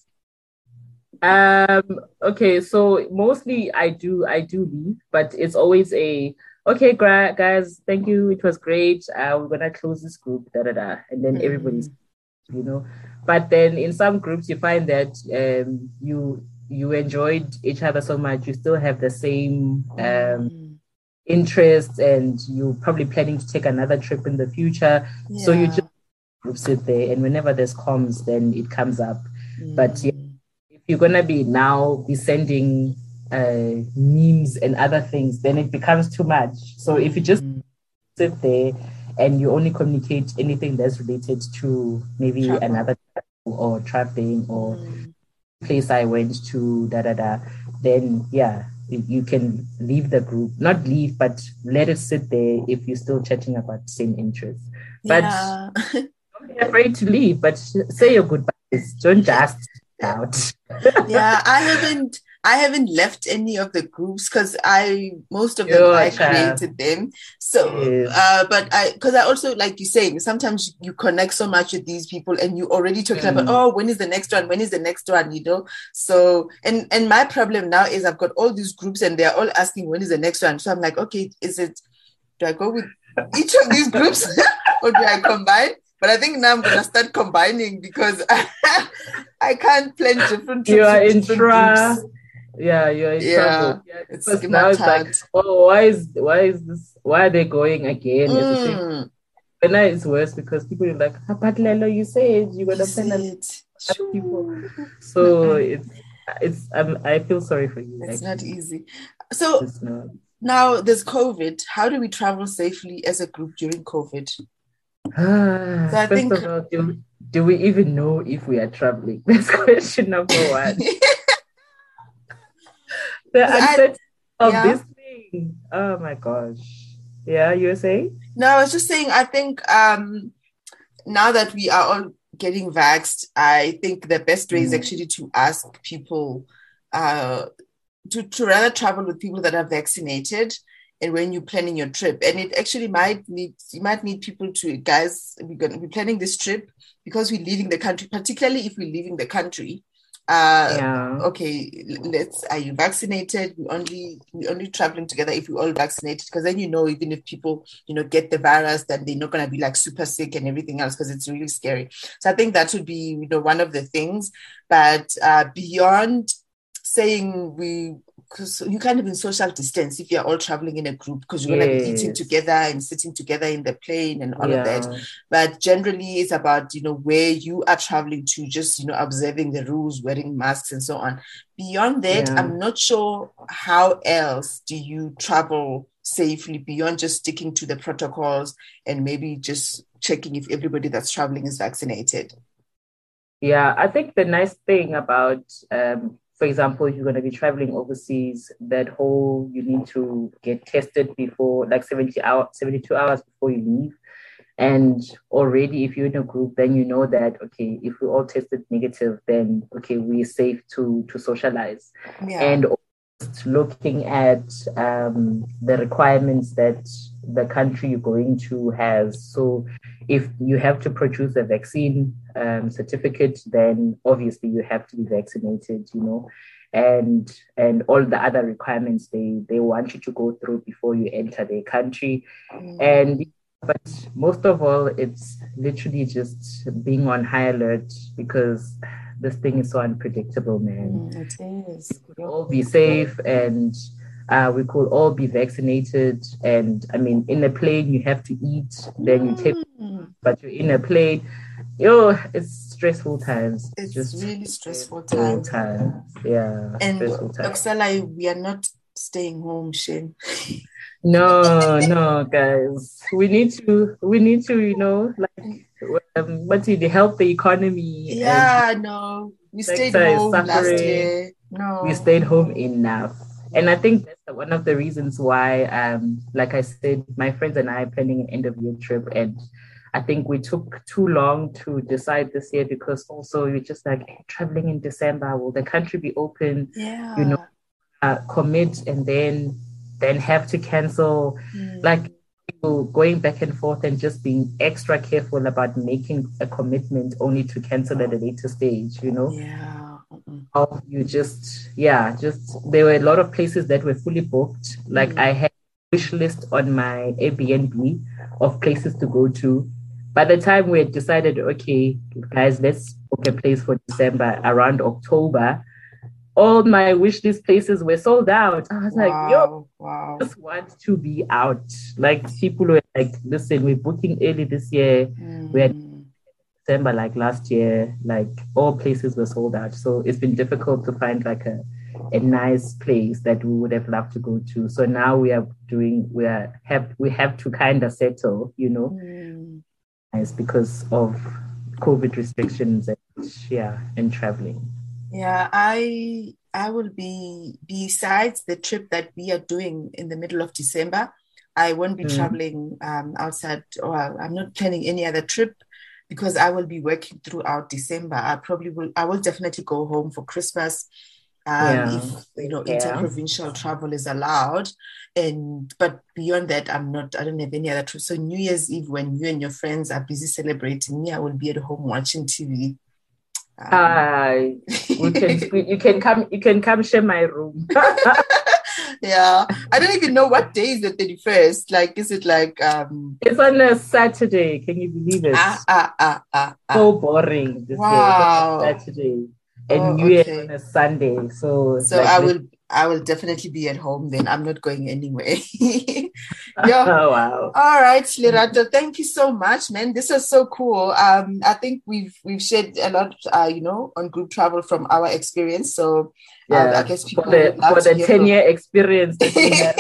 Um. Okay. So mostly I do. I do leave, but it's always a okay, gra- guys. Thank you. It was great. Uh, we're gonna close this group. Da da da. And then mm. everybody's, you know. But then in some groups, you find that um you you enjoyed each other so much. You still have the same um. Mm. interests, and you're probably planning to take another trip in the future. Yeah. So you just sit there, and whenever there's comms, then it comes up. Mm. But yeah, if you're gonna be now be sending uh, memes and other things, then it becomes too much. So mm. if you just sit there and you only communicate anything that's related to maybe Travel. another or traveling or mm. place I went to, da da da, then yeah. You can leave the group, not leave, but let it sit there if you're still chatting about the same interests. But yeah. Don't be afraid to leave, but say your goodbyes. Don't just out. Yeah, I haven't I haven't left any of the groups because I most of them Your I child. created them. So yes. uh, but I because I also, like you're saying, sometimes you connect so much with these people and you already talking mm. about, oh, when is the next one? When is the next one? You know? So and and my problem now is I've got all these groups and they're all asking when is the next one. So I'm like, okay, is it do I go with each of these groups or do I combine? But I think now I'm gonna start combining because I, I can't plan different trips. You are in tra- groups. Yeah, you're in yeah, trouble. Yeah, it's now it's hard. Like, oh, why is why is this? Why are they going again? Mm. And now it's worse because people are like, ah, but Lelo, you said you're gonna plan it. People. So it's it's um, I feel sorry for you. It's actually. Not easy. So not. Now there's COVID. How do we travel safely as a group during COVID? Ah, so I first think, of all, do, do we even know if we are traveling? That's question number one. The answer of yeah. this thing. Oh my gosh. Yeah, you were saying? No, I was just saying, I think um, now that we are all getting vaxxed, I think the best way mm. is actually to ask people uh, to, to rather travel with people that are vaccinated. And when you're planning your trip, and it actually might need, you might need people to, guys, we're going to be planning this trip because we're leaving the country, particularly if we're leaving the country. Uh, yeah. Okay, let's, are you vaccinated? We only, we only traveling together if we're all vaccinated, because then, you know, even if people, you know, get the virus, then they're not going to be like super sick and everything else, because it's really scary. So I think that would be, you know, one of the things. But uh, beyond saying we, because you can't even social distance if you're all traveling in a group, because you're yes. going to be eating together and sitting together in the plane and all yeah. of that. But generally it's about, you know, where you are traveling to, just, you know, observing the rules, wearing masks and so on. Beyond that, yeah. I'm not sure how else do you travel safely beyond just sticking to the protocols and maybe just checking if everybody that's traveling is vaccinated? Yeah, I think the nice thing about, um, for example, if you're going to be traveling overseas, that whole you need to get tested before, like seventy hours, seventy-two hours before you leave. And already, if you're in a group, then you know that, okay, if we all tested negative, then, okay, we're safe to, to socialize. Yeah. And just looking at um, the requirements that the country you're going to has. So if you have to produce a vaccine um, certificate, then obviously you have to be vaccinated, you know, and and all the other requirements they, they want you to go through before you enter their country. Mm. And but most of all, it's literally just being on high alert because this thing is so unpredictable, man. Mm, it is. We all be safe and uh, we could all be vaccinated. And I mean, in a plane, you have to eat, then you take, mm. but you're in a plane. Yo, it's stressful times. It's just really stressful times. times. Yeah. And Oksala, we are not staying home, Shane. No, no, guys. We need to, we need to, you know, like, um, what's it, help the economy. Yeah, no. We stayed home last year. No. We stayed home enough. And I think that's one of the reasons why, um, like I said, my friends and I are planning an end of year trip. And I think we took too long to decide this year because also you're just like hey, traveling in December. Will the country be open? Yeah. You know, uh, commit and then then have to cancel, mm. like people going back and forth and just being extra careful about making a commitment only to cancel at a later stage, you know? Yeah. How you just, yeah, just, there were a lot of places that were fully booked. Like mm. I had a wish list on my Airbnb of places to go to. By the time we had decided, okay, guys, let's book a place for December around October, all my wish list places were sold out. I was wow, like, yo, wow. I just want to be out. Like people were like, listen, we're booking early this year. Mm. We had December like last year, like all places were sold out. So it's been difficult to find like a, a nice place that we would have loved to go to. So now we are doing, we are have we have to kind of settle, you know, mm. because of COVID restrictions and yeah, and traveling. Yeah, I I will be, besides the trip that we are doing in the middle of December, I won't be mm. traveling um, outside, or I'm not planning any other trip because I will be working throughout December. I probably will, I will definitely go home for Christmas um, yeah. if, you know, yeah. interprovincial travel is allowed. And, but beyond that, I'm not, I don't have any other trip. So New Year's Eve, when you and your friends are busy celebrating, me, I will be at home watching T V. Hi, um, we can you can come you can come share my room. Yeah, I don't even know what day is the thirty-first. Like, is it like um? It's on a Saturday. Can you believe it? Ah ah ah ah. ah. So boring this wow. year. It's on a Saturday and oh, New Year okay. on a Sunday. So so like I will I will definitely be at home then. I'm not going anywhere. Yeah. Oh wow. All right, Lerato, thank you so much, man. This is so cool. Um, I think we've we've shared a lot, uh, you know, on group travel from our experience. So yeah, uh, I guess people for the, for the ten year experience that we have.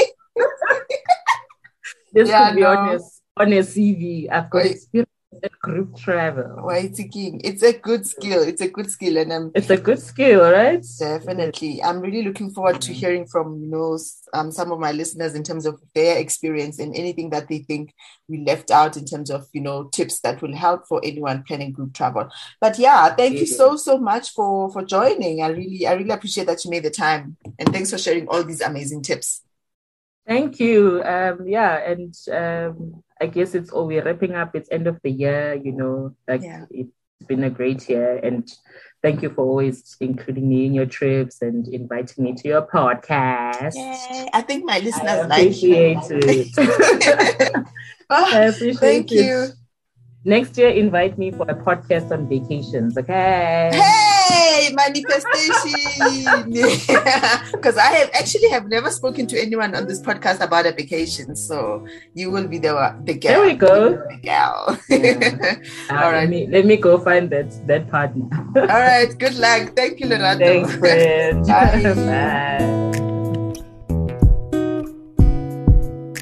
This yeah, could be no. on your on your C V. I've got Wait. experience in group travel. Wait, it's a good skill. It's a good skill, and um, it's a good skill, right? Definitely. I'm really looking forward to hearing from you know um some of my listeners in terms of their experience and anything that they think we left out in terms of you know tips that will help for anyone planning group travel. But yeah, thank you so so much for for joining. I really I really appreciate that you made the time, and thanks for sharing all these amazing tips. Thank you. Um, yeah, and um, I guess it's all we're wrapping up. It's end of the year, you know, like yeah. It's been a great year. And thank you for always including me in your trips and inviting me to your podcast. Yay. I think my listeners I appreciate like it. Oh, I appreciate thank it. you. Next year, invite me for a podcast on vacations, okay? Hey, manifestation! Because I have actually have never spoken to anyone on this podcast about a vacation, so you will be the the girl. There we go, the gal. Yeah. uh, All right, let me, let me go find that that partner. All right, good luck. Thank you, Lerato. Thanks, friend. Bye. Bye.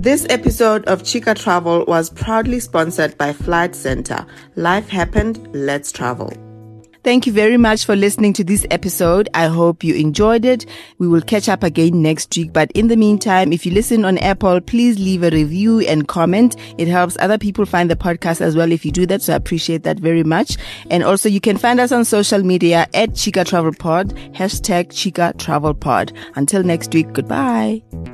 This episode of Chika Travel was proudly sponsored by Flight Center. Life happened, let's travel. Thank you very much for listening to this episode. I hope you enjoyed it. We will catch up again next week. But in the meantime, if you listen on Apple, please leave a review and comment. It helps other people find the podcast as well if you do that. So I appreciate that very much. And also you can find us on social media at Chika Travel Pod, hashtag Chika Travel Pod. Until next week, goodbye.